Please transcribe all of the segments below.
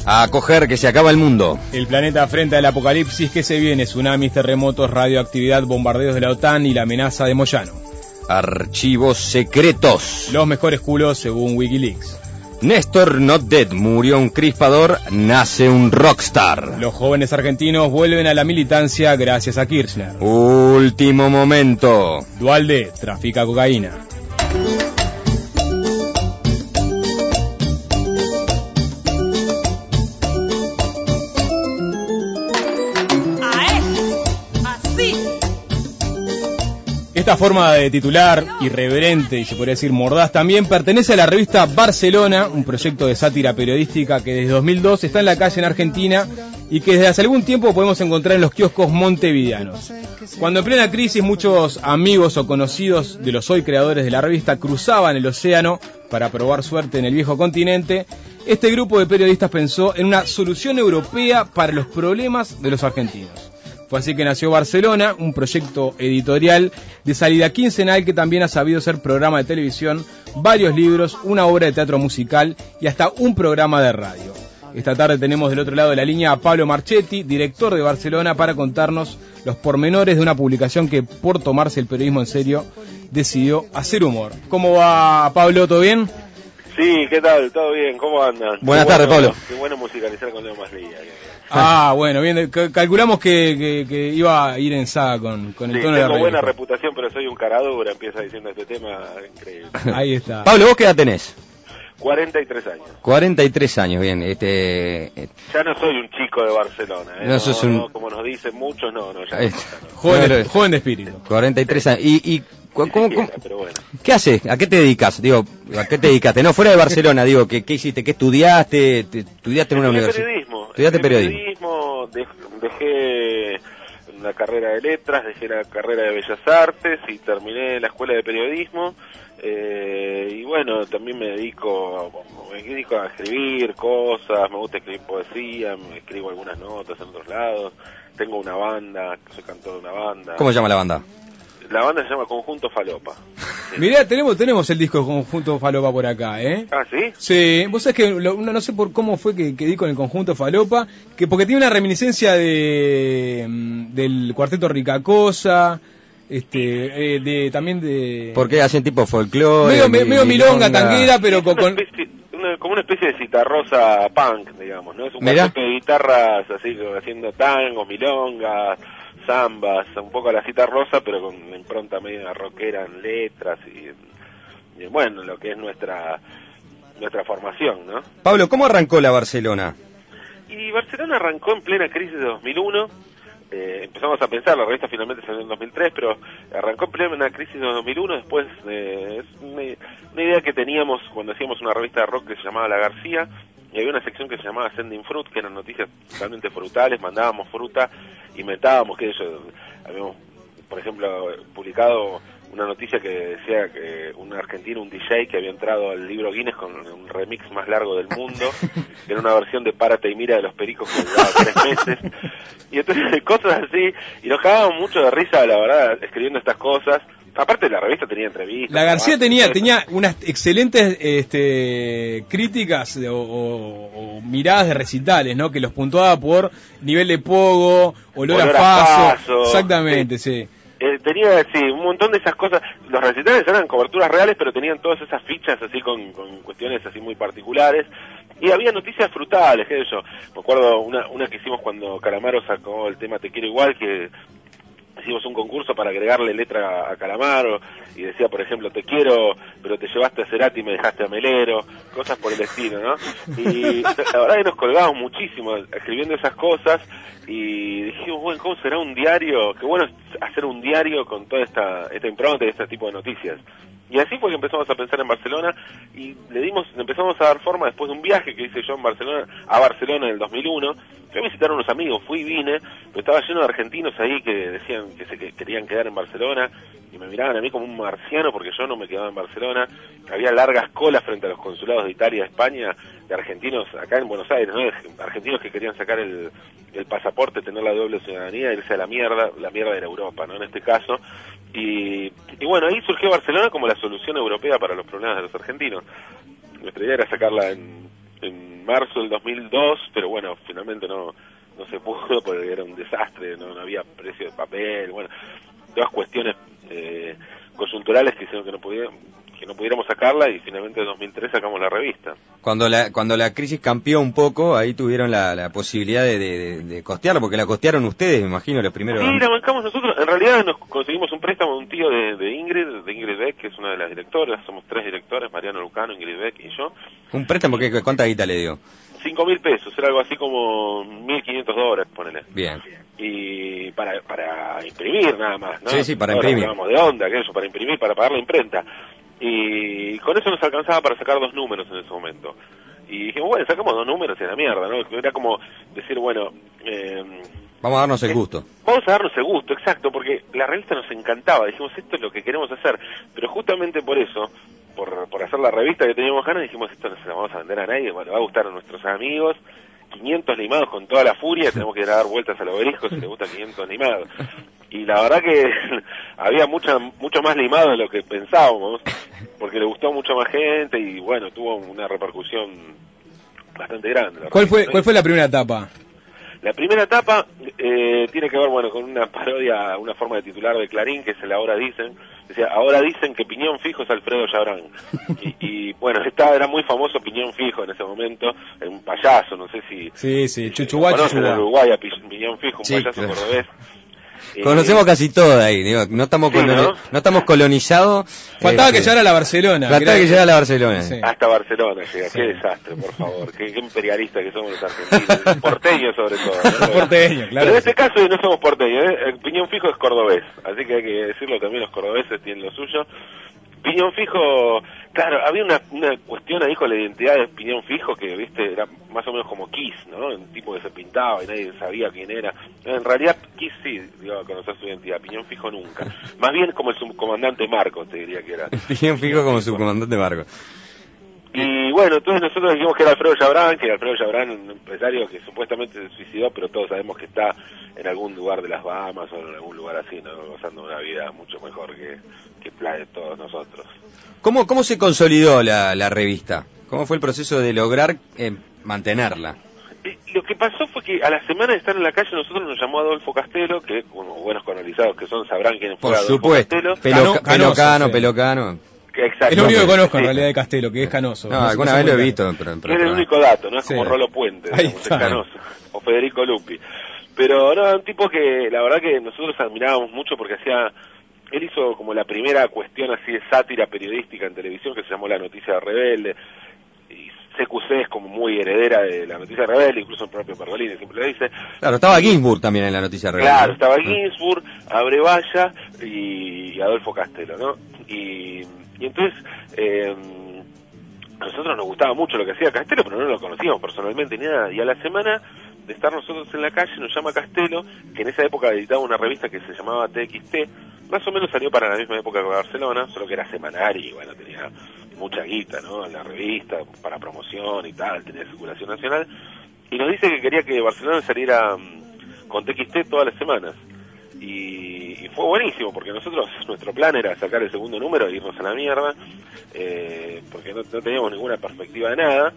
A coger que se acaba el mundo. El planeta frente al apocalipsis que se viene, tsunamis, terremotos, radioactividad, bombardeos de la OTAN y la amenaza de Moyano. Archivos secretos. Los mejores culos según Wikileaks. Néstor Not Dead, murió un crispador, nace un rockstar. Los jóvenes argentinos vuelven a la militancia gracias a Kirchner. Último momento. Dualde trafica cocaína. Esta forma de titular, irreverente y se podría decir mordaz, también pertenece a la revista Barcelona, un proyecto de sátira periodística que desde 2002 está en la calle en Argentina y que desde hace algún tiempo podemos encontrar en los kioscos montevideanos. Cuando en plena crisis muchos amigos o conocidos de los hoy creadores de la revista cruzaban el océano para probar suerte en el viejo continente, este grupo de periodistas pensó en una solución europea para los problemas de los argentinos. Fue así que nació Barcelona, un proyecto editorial de salida quincenal que también ha sabido ser programa de televisión, varios libros, una obra de teatro musical y hasta un programa de radio. Esta tarde tenemos del otro lado de la línea a Pablo Marchetti, director de Barcelona, para contarnos los pormenores de una publicación que, por tomarse el periodismo en serio, decidió hacer humor. ¿Cómo va, Pablo? ¿Todo bien? Sí, ¿qué tal? ¿Todo bien? ¿Cómo andan? Buenas tardes, Pablo. Qué bueno musicalizar con Leo Maslía. Ah, bueno, bien, calculamos que iba a ir en saga con el tono de la radio. Tengo buena reputación, pero soy un caradura, empieza diciendo este tema, increíble. Ahí está. Pablo, ¿vos qué edad tenés? 43 años. 43 años, bien. Ya no soy un chico de Barcelona, ¿eh? No sos un... no, como nos dicen muchos, no, ya no. Joven de espíritu. 43 años. ¿Y cómo? Pero bueno. ¿Qué haces? ¿A qué te dedicas? Digo, ¿a qué te dedicaste? No, fuera de Barcelona, digo, ¿qué hiciste? ¿Qué estudiaste? ¿Estudiaste en una universidad? Periodismo. ¿Estudiaste periodismo? Dejé la carrera de letras, dejé la carrera de bellas artes y terminé la escuela de periodismo. Y bueno, también me dedico a escribir cosas, me gusta escribir poesía, me escribo algunas notas en otros lados. Tengo una banda, soy cantor de una banda. ¿Cómo se llama la banda? La banda se llama Conjunto Falopa. Sí. Mirá, tenemos el disco Conjunto Falopa por acá, ¿eh? ¿Ah, sí? Sí, vos sabés que no sé por cómo fue que di con el Conjunto Falopa, porque tiene una reminiscencia del Cuarteto Ricacosa, también de... Porque hacen tipo folclore. Medio milonga, tanguera, pero con... Como una especie de citarrosa punk, digamos, ¿no? Es un cuarteto de guitarras así, haciendo tangos, milongas, zambas, un poco a la cita rosa, pero con una impronta medio rockera en letras y bueno, lo que es nuestra formación, ¿no? Pablo, ¿cómo arrancó la Barcelona? Y Barcelona arrancó en plena crisis de 2001. Empezamos a pensar, la revista finalmente salió en 2003, pero arrancó en plena crisis de 2001. Después es una idea que teníamos cuando hacíamos una revista de rock que se llamaba La García, y había una sección que se llamaba Sending Fruit, que eran noticias totalmente frutales, mandábamos fruta, inventábamos, que ellos habíamos, por ejemplo, publicado una noticia que decía que un argentino, un DJ, que había entrado al libro Guinness con un remix más largo del mundo, que era una versión de Párate y Mira de Los Pericos que duraba 3 meses, y entonces cosas así, y nos cagábamos mucho de risa, la verdad, escribiendo estas cosas. Aparte la revista tenía entrevistas. La García tenía unas excelentes críticas o miradas de recitales, ¿no? Que los puntuaba por nivel de pogo, olor a paso. Exactamente, sí. Tenía, sí, un montón de esas cosas. Los recitales eran coberturas reales, pero tenían todas esas fichas así con cuestiones así muy particulares. Y había noticias frutales, qué sé yo. Me acuerdo una que hicimos cuando Calamaro sacó el tema Te Quiero Igual, que hicimos un concurso para agregarle letra a Calamaro y decía, por ejemplo, te quiero, pero te llevaste a Cerati y me dejaste a Melero, cosas por el estilo, ¿no? Y la verdad que nos colgamos muchísimo escribiendo esas cosas y dijimos, bueno, ¿cómo será un diario? Qué bueno hacer un diario con toda esta impronta y este tipo de noticias. Y así fue que empezamos a pensar en Barcelona y empezamos a dar forma después de un viaje que hice yo a Barcelona en el 2001. Fui a visitar a unos amigos, fui y vine, pero estaba lleno de argentinos ahí que decían que querían quedar en Barcelona y me miraban a mí como un marciano porque yo no me quedaba en Barcelona. Había largas colas frente a los consulados de Italia, de España, de argentinos acá en Buenos Aires, ¿no? Argentinos que querían sacar el pasaporte, tener la doble ciudadanía, irse a la mierda de Europa, ¿no? En este caso. Y bueno, ahí surgió Barcelona como la solución europea para los problemas de los argentinos. Nuestra idea era sacarla en en marzo del 2002, pero bueno, finalmente no se pudo porque era un desastre, no había precio de papel, bueno, todas cuestiones coyunturales que hicieron que no pudiéramos sacarla, y finalmente en 2003 sacamos la revista. Cuando la crisis cambió un poco, ahí tuvieron la posibilidad de costearla, porque la costearon ustedes, me imagino, los primeros. Sí, la bancamos nosotros. En realidad nos conseguimos un préstamo de un tío de Ingrid Beck, que es una de las directoras. Somos 3 directores, Mariano Lucano, Ingrid Beck y yo. ¿Un préstamo? ¿Cuánta guita le dio? 5.000 pesos, era algo así como $1.500, ponele. Bien. Y para imprimir nada más, ¿no? Sí, para ahora imprimir. Vamos de onda, aquello, para imprimir, para pagar la imprenta. Y con eso nos alcanzaba para sacar 2 números en ese momento. Y dijimos, bueno, sacamos 2 números y a la mierda, ¿no? Era como decir, bueno... vamos a darnos el gusto. Vamos a darnos el gusto, exacto, porque la revista nos encantaba. Dijimos, esto es lo que queremos hacer. Pero justamente por eso, por hacer la revista que teníamos ganas, dijimos, esto no se lo vamos a vender a nadie, bueno, va a gustar a nuestros amigos. 500 limados con toda la furia, tenemos que ir a dar vueltas al obelisco si le gusta 500 limados. Y la verdad que había mucho más limado de lo que pensábamos, porque le gustó mucho más gente y bueno, tuvo una repercusión bastante grande. ¿Cuál fue la primera etapa? La primera etapa tiene que ver, bueno, con una parodia, una forma de titular de Clarín, que es el Ahora Dicen. Decía, ahora dicen que Piñón Fijo es Alfredo Chabrán. Y bueno, era muy famoso Piñón Fijo en ese momento, un payaso, no sé si... Sí, Chuchuá. ¿Conocen en Uruguay a Piñón Fijo, un payaso claro. cordobés? Conocemos casi todo ahí, digo, no estamos colonizados. Faltaba que llegara a la Barcelona. Faltaba que llegara a la Barcelona. Sí. Hasta Barcelona llega, qué desastre, por favor, qué imperialistas que somos los argentinos, porteños sobre todo, ¿no? Porteños, claro. Pero en este caso no somos porteños, el Piñón Fijo es cordobés, así que hay que decirlo también, los cordobeses tienen lo suyo. Piñón Fijo, claro, había una cuestión ahí con la identidad de Piñón Fijo que, viste, era más o menos como Kiss, ¿no? Un tipo que se pintaba y nadie sabía quién era. En realidad, Kiss sí iba a conocer su identidad, Piñón Fijo nunca. Más bien como el subcomandante Marcos, te diría que era. Piñón Fijo como subcomandante Marcos. Y bueno, entonces nosotros dijimos que era Alfredo Chabrán, un empresario que supuestamente se suicidó, pero todos sabemos que está en algún lugar de las Bahamas o en algún lugar así, ¿no? Gozando una vida mucho mejor que la de todos nosotros. ¿Cómo se consolidó la revista? ¿Cómo fue el proceso de lograr mantenerla? Lo que pasó fue que a la semana de estar en la calle nosotros nos llamó Adolfo Castelo, que como buenos colonizados que son sabrán quién fue Adolfo Castelo. Pelocano. Exacto. Es lo único que conozco en realidad de Castelo, que es Canoso. No, alguna vez lo he visto. Pero es el único dato, no es como Rolo Puente, digamos, es Canoso, o Federico Lupi. Pero no, un tipo que la verdad que nosotros admirábamos mucho porque él hizo como la primera cuestión así de sátira periodística en televisión que se llamó La Noticia Rebelde. Y CQC es como muy heredera de La Noticia Rebelde, incluso el propio Pergolini siempre lo dice. Claro, estaba Ginsburg también en La Noticia Rebelde. Claro, estaba Ginsburg, Abrevaya y Adolfo Castelo, ¿no? Y entonces a nosotros nos gustaba mucho lo que hacía Castelo, pero no lo conocíamos personalmente ni nada. Y a la semana de estar nosotros en la calle nos llama Castelo, que en esa época editaba una revista que se llamaba TXT, más o menos salió para la misma época que Barcelona, solo que era semanal y bueno, tenía mucha guita, ¿no? En la revista, para promoción y tal, tenía circulación nacional, y nos dice que quería que Barcelona saliera con TXT todas las semanas. Y fue buenísimo, porque nuestro plan era sacar el segundo número e irnos a la mierda, porque no teníamos ninguna perspectiva de nada,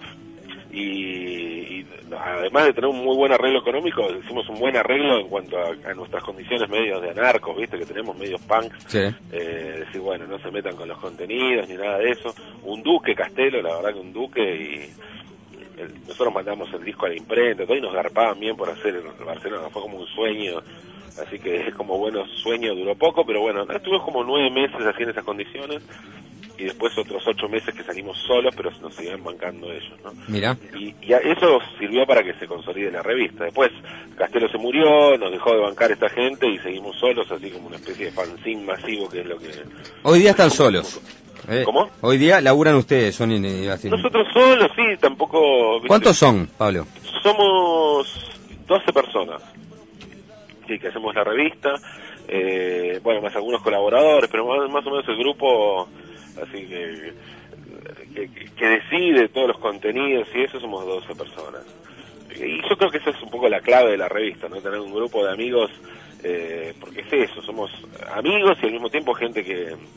y además de tener un muy buen arreglo económico, hicimos un buen arreglo en cuanto a nuestras condiciones medios de anarcos, viste que tenemos medios punks, sí. Decir, bueno, no se metan con los contenidos ni nada de eso. Un duque Castelo, la verdad que un duque, y nosotros mandamos el disco a la imprenta, todo, y nos garpaban bien por hacer el Barcelona, fue como un sueño. Así que es como bueno sueño, duró poco, pero bueno, estuvimos como 9 meses así en esas condiciones, y después otros 8 meses que salimos solos, pero nos seguían bancando ellos, ¿no? Mira. Y eso sirvió para que se consolide la revista. Después Castelo se murió, nos dejó de bancar esta gente y seguimos solos, así como una especie de fanzine masivo, que es lo que... Hoy día están solos. ¿Cómo? Hoy día laburan ustedes, son Nosotros solos, sí, tampoco... ¿viste? ¿Cuántos son, Pablo? Somos 12 personas. Sí, que hacemos la revista, bueno, más algunos colaboradores, pero más o menos el grupo, así que decide todos los contenidos y eso, somos 12 personas. Y yo creo que esa es un poco la clave de la revista, ¿no? Tener un grupo de amigos, porque es eso, somos amigos y al mismo tiempo gente que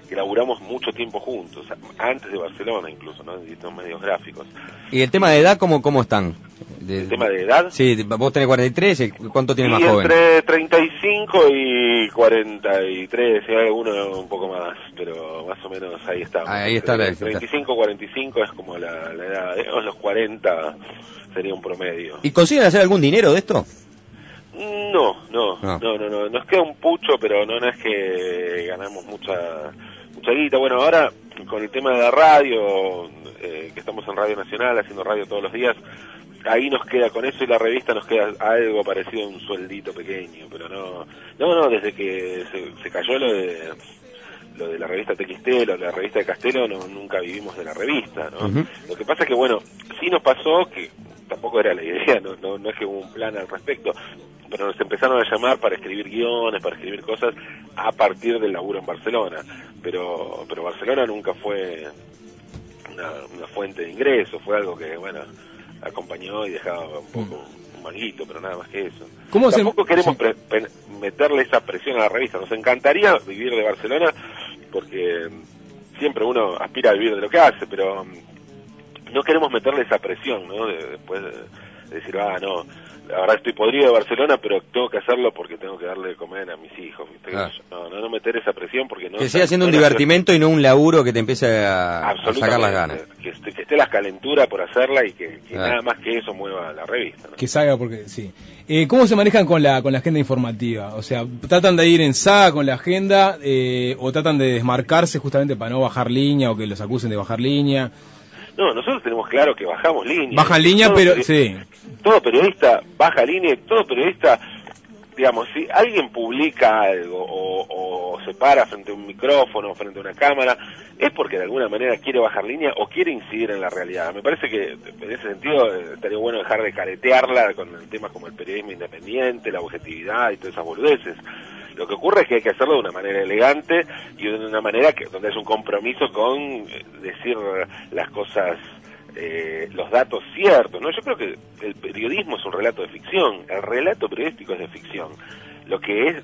que laburamos mucho tiempo juntos, antes de Barcelona incluso, ¿no? En estos medios gráficos. ¿Y el tema de edad cómo están? ¿El tema de edad? Sí, vos tenés 43, ¿cuánto tiene más joven? Entre 35 y 43, si hay alguno un poco más, pero más o menos ahí estamos. Ahí está la 35, 45 es como la edad, los 40 sería un promedio. ¿Y consiguen hacer algún dinero de esto? No, nos queda un pucho, pero no es que ganamos mucha guita. Bueno, ahora con el tema de la radio, que estamos en Radio Nacional haciendo radio todos los días, ahí nos queda, con eso y la revista nos queda algo parecido a un sueldito pequeño, pero no, desde que se cayó lo de la revista TXT, lo de la revista de Castelo, nunca vivimos de la revista, ¿no? Uh-huh. Lo que pasa es que, bueno, sí nos pasó, que tampoco era la idea, no es que hubo un plan al respecto, pero nos empezaron a llamar para escribir guiones, para escribir cosas a partir del laburo en Barcelona, pero Barcelona nunca fue una fuente de ingreso, fue algo que, bueno, acompañó y dejaba un poco un manguito, pero nada más que eso. Tampoco queremos meterle esa presión a la revista, nos encantaría vivir de Barcelona, porque siempre uno aspira a vivir de lo que hace, pero no queremos meterle esa presión, ¿no? Después de decir, no, la verdad estoy podrido de Barcelona, pero tengo que hacerlo porque tengo que darle de comer a mis hijos, ¿viste? No meter esa presión, porque no... Que siga siendo un divertimento y no un laburo que te empiece a sacar las ganas. Que esté la calentura por hacerla y que nada más que eso mueva la revista, ¿no? Que salga, porque sí. ¿Cómo se manejan con la agenda informativa? O sea, ¿tratan de ir en saga con la agenda o tratan de desmarcarse justamente para no bajar línea o que los acusen de bajar línea? No, nosotros tenemos claro que bajamos línea. Bajan línea, pero sí. Todo periodista baja línea y todo periodista, digamos, si alguien publica algo o se para frente a un micrófono, frente a una cámara, es porque de alguna manera quiere bajar línea o quiere incidir en la realidad. Me parece que en ese sentido estaría bueno dejar de caretearla con temas como el periodismo independiente, la objetividad y todas esas boludeces. Lo que ocurre es que hay que hacerlo de una manera elegante y de una manera donde es un compromiso con decir las cosas, los datos ciertos, ¿no? Yo creo que el periodismo es un relato de ficción, el relato periodístico es de ficción. Lo que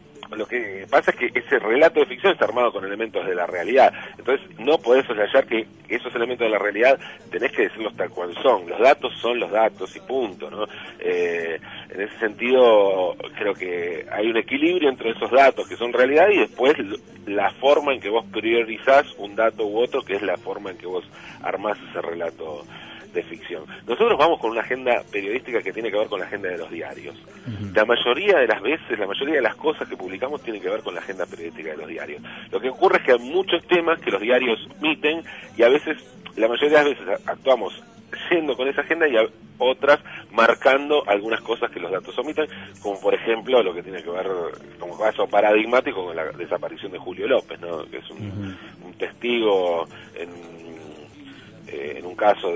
pasa es que ese relato de ficción está armado con elementos de la realidad. Entonces no podés soslayar que esos elementos de la realidad tenés que decirlos tal cual son. Los datos son los datos y punto, ¿no? En ese sentido creo que hay un equilibrio entre esos datos que son realidad y después la forma en que vos priorizás un dato u otro, que es la forma en que vos armás ese relato de ficción. Nosotros vamos con una agenda periodística que tiene que ver con la agenda de los diarios. Uh-huh. La mayoría de las veces, la mayoría de las cosas que publicamos tienen que ver con la agenda periodística de los diarios. Lo que ocurre es que hay muchos temas que los diarios omiten y a veces, la mayoría de las veces actuamos yendo con esa agenda y otras marcando algunas cosas que los datos omitan, como por ejemplo lo que tiene que ver como caso paradigmático con la desaparición de Julio López, ¿no? Que es un testigo en un caso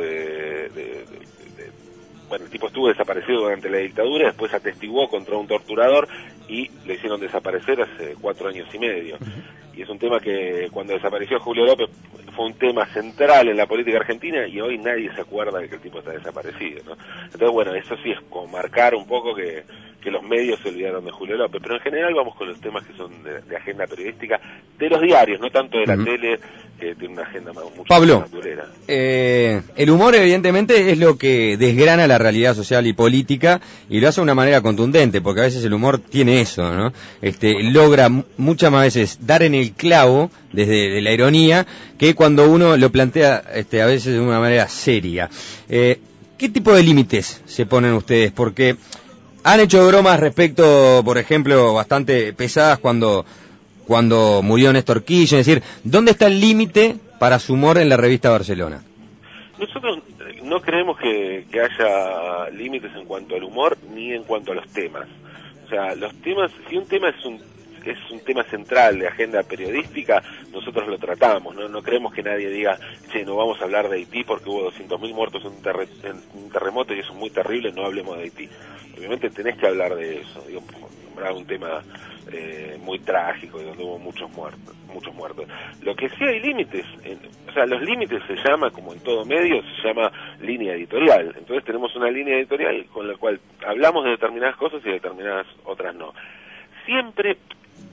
bueno, el tipo estuvo desaparecido durante la dictadura, después atestiguó contra un torturador y le hicieron desaparecer hace 4 años y medio. Y es un tema que cuando desapareció Julio López fue un tema central en la política argentina y hoy nadie se acuerda de que el tipo está desaparecido, ¿no? Entonces, bueno, eso sí es como marcar un poco que los medios se olvidaron de Julio López, pero en general vamos con los temas que son de agenda periodística de los diarios, no tanto de la tele, que tiene una agenda mucho Pablo, más naturera. El humor evidentemente es lo que desgrana la realidad social y política y lo hace de una manera contundente, porque a veces el humor tiene eso, ¿no? Logra muchas más veces dar en el clavo desde la ironía que cuando uno lo plantea a veces de una manera seria. ¿Qué tipo de límites se ponen ustedes? Porque han hecho bromas respecto, por ejemplo, bastante pesadas cuando murió Néstor Kirchner. Es decir, ¿dónde está el límite para su humor en la revista Barcelona? Nosotros no creemos que haya límites en cuanto al humor ni en cuanto a los temas. O sea, los temas, si un tema es un tema central de agenda periodística, nosotros lo tratamos, no creemos que nadie diga, che, no vamos a hablar de Haití porque hubo 200.000 muertos en un terremoto y eso es muy terrible, no hablemos de Haití. Obviamente tenés que hablar de eso, digo, nombrar un tema muy trágico y donde hubo muchos muertos. Lo que sí hay límites, o sea, los límites se llama, como en todo medio, se llama línea editorial. Entonces tenemos una línea editorial con la cual hablamos de determinadas cosas y de determinadas otras no. Siempre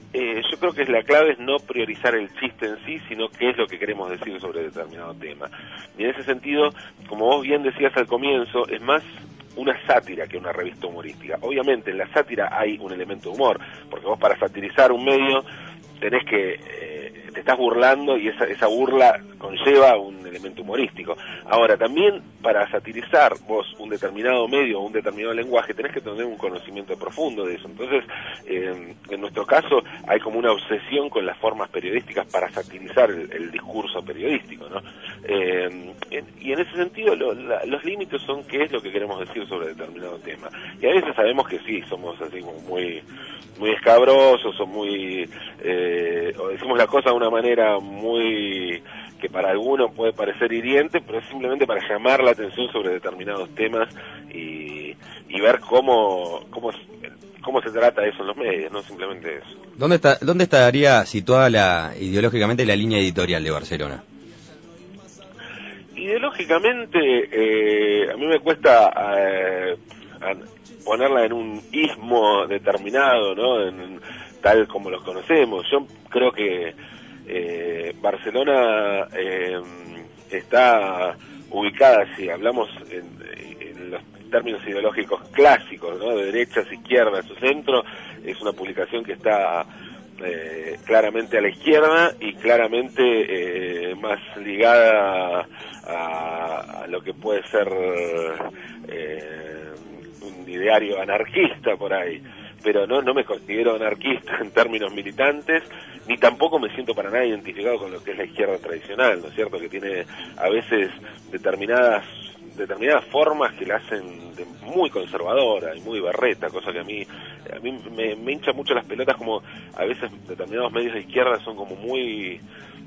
yo creo que la clave es no priorizar el chiste en sí, sino qué es lo que queremos decir sobre determinado tema. Y en ese sentido, como vos bien decías al comienzo, es más una sátira que una revista humorística. Obviamente en la sátira hay un elemento de humor, porque vos para satirizar un medio tenés que, te estás burlando y esa burla conlleva un elemento humorístico. Ahora, también para satirizar vos un determinado medio o un determinado lenguaje tenés que tener un conocimiento profundo de eso. Entonces, en nuestro caso hay como una obsesión con las formas periodísticas para satirizar el discurso periodístico, ¿no? Y en ese sentido los límites son qué es lo que queremos decir sobre determinado tema. Y a veces sabemos que sí, somos así como muy escabrosos o muy o decimos la cosa de una manera muy que para algunos puede parecer hiriente, pero es simplemente para llamar la atención sobre determinados temas y ver cómo se trata eso en los medios, no simplemente eso. ¿Dónde estaría situada ideológicamente la línea editorial de Barcelona? Ideológicamente, a mí me cuesta ponerla en un ismo determinado, ¿no? Tal como los conocemos. Yo creo que Barcelona está ubicada, si hablamos en los términos ideológicos clásicos, ¿no? De derechas, izquierdas, su centro, es una publicación que está claramente a la izquierda y claramente más ligada a lo que puede ser un ideario anarquista por ahí. Pero no me considero anarquista en términos militantes, ni tampoco me siento para nada identificado con lo que es la izquierda tradicional, ¿no es cierto? Que tiene a veces determinadas formas que la hacen muy conservadora y muy berreta, cosa que a mí me hincha mucho las pelotas, como a veces determinados medios de izquierda son como muy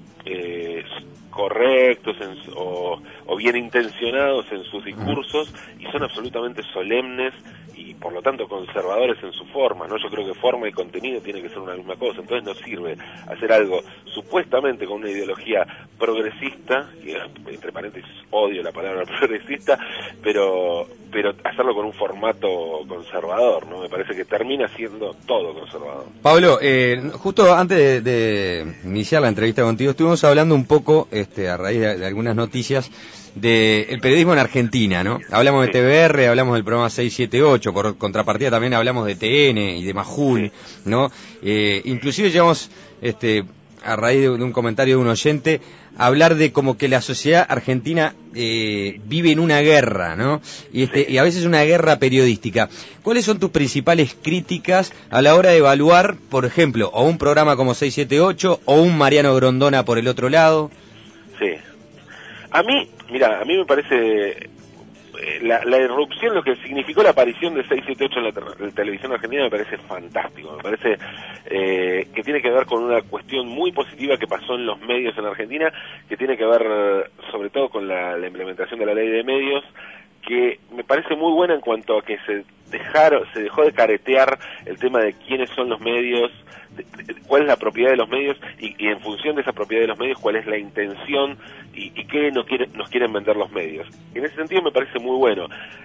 correctos o bien intencionados en sus discursos y son absolutamente solemnes y por lo tanto conservadores en su forma, ¿no? Yo creo que forma y contenido tiene que ser una misma cosa, entonces no sirve hacer algo supuestamente con una ideología progresista, que entre paréntesis odio la palabra progresista, pero hacerlo con un formato conservador, ¿no? Me parece que termina siendo todo conservador. Pablo, justo antes de iniciar la entrevista contigo estuvimos hablando un poco, a raíz de algunas noticias, del periodismo en Argentina, ¿no? Hablamos de TVR, hablamos del programa 678, por contrapartida también hablamos de TN y de Majul, ¿no? Inclusive llegamos, a raíz de un comentario de un oyente, a hablar de como que la sociedad argentina vive en una guerra, ¿no? Y a veces una guerra periodística. ¿Cuáles son tus principales críticas a la hora de evaluar, por ejemplo, o un programa como 678 o un Mariano Grondona por el otro lado? Sí. A mí me parece la irrupción, lo que significó la aparición de 678 en la televisión argentina me parece fantástico, me parece que tiene que ver con una cuestión muy positiva que pasó en los medios en Argentina, que tiene que ver sobre todo con la implementación de la ley de medios, que me parece muy buena en cuanto a que se dejó de caretear el tema de quiénes son los medios, cuál es la propiedad de los medios y en función de esa propiedad de los medios cuál es la intención y qué nos quieren vender los medios. En ese sentido me parece muy bueno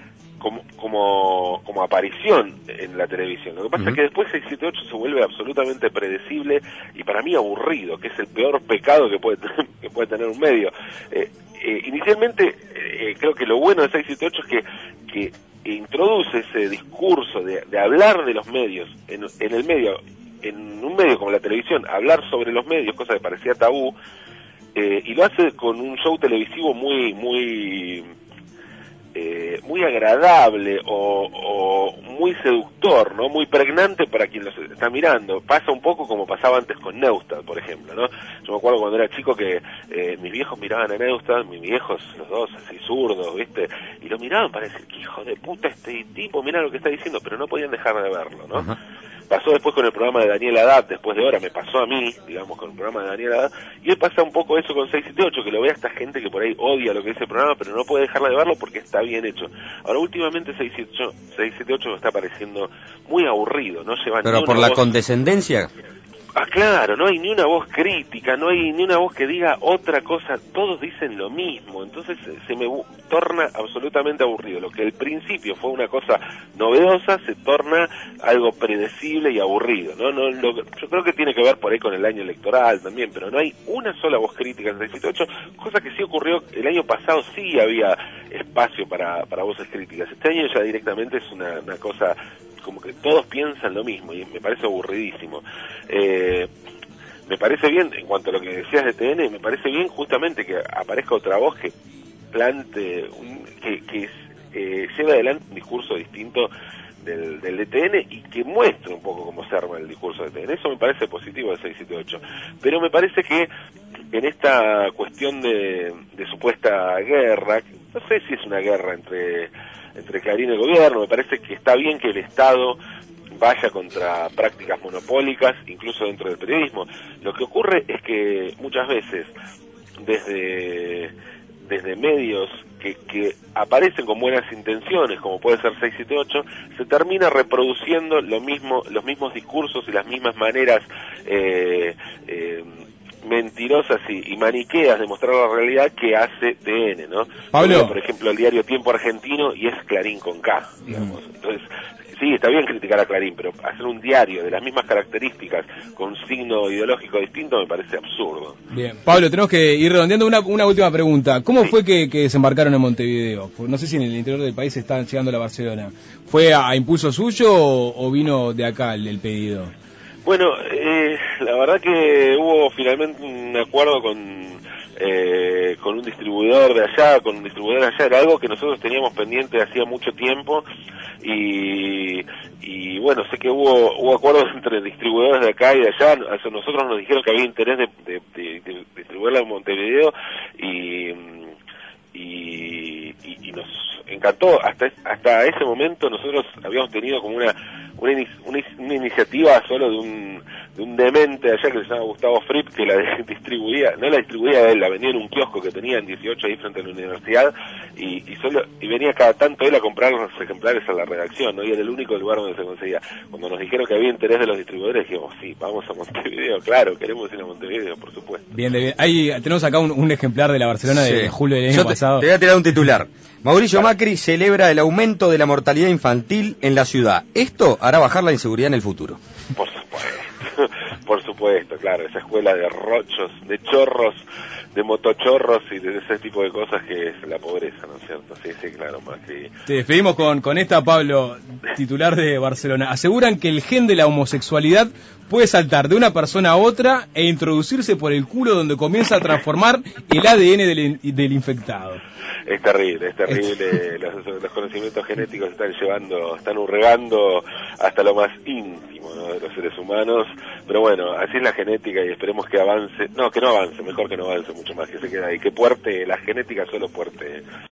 como aparición en la televisión. Lo que pasa es que después 678 se vuelve absolutamente predecible y para mí aburrido, que es el peor pecado que puede tener un medio. Inicialmente creo que lo bueno de 678 es que introduce ese discurso de hablar de los medios en un medio como la televisión, hablar sobre los medios, cosa que parecía tabú, y lo hace con un show televisivo muy agradable o muy seductor, ¿no? Muy pregnante para quien los está mirando. Pasa un poco como pasaba antes con Neustadt, por ejemplo, ¿no? Yo me acuerdo cuando era chico que mis viejos miraban a Neustadt, mis viejos, los dos así zurdos, ¿viste? Y lo miraban para decir, que hijo de puta este tipo, mira lo que está diciendo, pero no podían dejar de verlo, ¿no? Uh-huh. Pasó después con el programa de Daniel Haddad, después de Hora, me pasó a mí, digamos, con el programa de Daniel Haddad, y hoy pasa un poco eso con 678, que lo ve a esta gente que por ahí odia lo que dice el programa, pero no puede dejarla de verlo porque está bien hecho. Ahora, últimamente 678 me está pareciendo muy aburrido, no lleva ¿Pero por la condescendencia? Claro, no hay ni una voz crítica, no hay ni una voz que diga otra cosa, todos dicen lo mismo, entonces se me torna absolutamente aburrido. Lo que al principio fue una cosa novedosa se torna algo predecible y aburrido, ¿no? Yo creo que tiene que ver por ahí con el año electoral también, pero no hay una sola voz crítica en 678, cosa que sí ocurrió el año pasado, sí había espacio para voces críticas. Este año ya directamente es una cosa como que todos piensan lo mismo y me parece aburridísimo. Me parece bien, en cuanto a lo que decías de TN, me parece bien justamente que aparezca otra voz que plante, que lleve adelante un discurso distinto del DTN y que muestre un poco cómo se arma el discurso de TN. Eso me parece positivo de 678. Pero me parece que en esta cuestión de supuesta guerra, no sé si es una guerra entre Clarín y el gobierno, me parece que está bien que el Estado vaya contra prácticas monopólicas, incluso dentro del periodismo. Lo que ocurre es que muchas veces, desde medios que aparecen con buenas intenciones, como puede ser 678, se termina reproduciendo los mismos discursos y las mismas maneras mentirosas y maniqueas de mostrar la realidad que hace TN, ¿no? Pablo, por ejemplo, el diario Tiempo Argentino y es Clarín con K, digamos. Entonces, sí, está bien criticar a Clarín, pero hacer un diario de las mismas características con un signo ideológico distinto me parece absurdo. Bien, Pablo, tenemos que ir redondeando una última pregunta. ¿Cómo fue que desembarcaron en Montevideo? No sé si en el interior del país están llegando a la Barcelona. ¿Fue a impulso suyo o vino de acá el pedido? Bueno, la verdad que hubo finalmente un acuerdo con un distribuidor de allá, era algo que nosotros teníamos pendiente hacía mucho tiempo y bueno, sé que hubo acuerdos entre distribuidores de acá y de allá. Nosotros nos dijeron que había interés de distribuirla en Montevideo y nos encantó. Hasta ese momento nosotros habíamos tenido como una iniciativa solo de un demente allá que se llama Gustavo Fripp, que no la distribuía él, la vendía en un kiosco que tenía en 18 ahí frente a la universidad y venía cada tanto él a comprar los ejemplares a la redacción, ¿no? Y era el único lugar donde se conseguía. Cuando nos dijeron que había interés de los distribuidores dijimos, sí, vamos a Montevideo, claro, queremos ir a Montevideo, por supuesto. Bien, ahí tenemos acá un ejemplar de la Barcelona de julio del año pasado. Te voy a tirar un titular. Mauricio Macri celebra el aumento de la mortalidad infantil en la ciudad. Esto hará bajar la inseguridad en el futuro. Por supuesto, claro, esa escuela de rochos, de chorros, de motochorros y de ese tipo de cosas que es la pobreza, ¿no es cierto? Sí, claro, Macri. Te despedimos con esta, Pablo, titular de Barcelona. Aseguran que el gen de la homosexualidad puede saltar de una persona a otra e introducirse por el culo donde comienza a transformar el ADN del infectado. Es terrible, los conocimientos genéticos están hurgando hasta lo más íntimo, ¿no?, de los seres humanos, pero bueno, así es la genética y esperemos que avance, mejor que no avance mucho más, que se quede ahí, que puerte, la genética solo puerte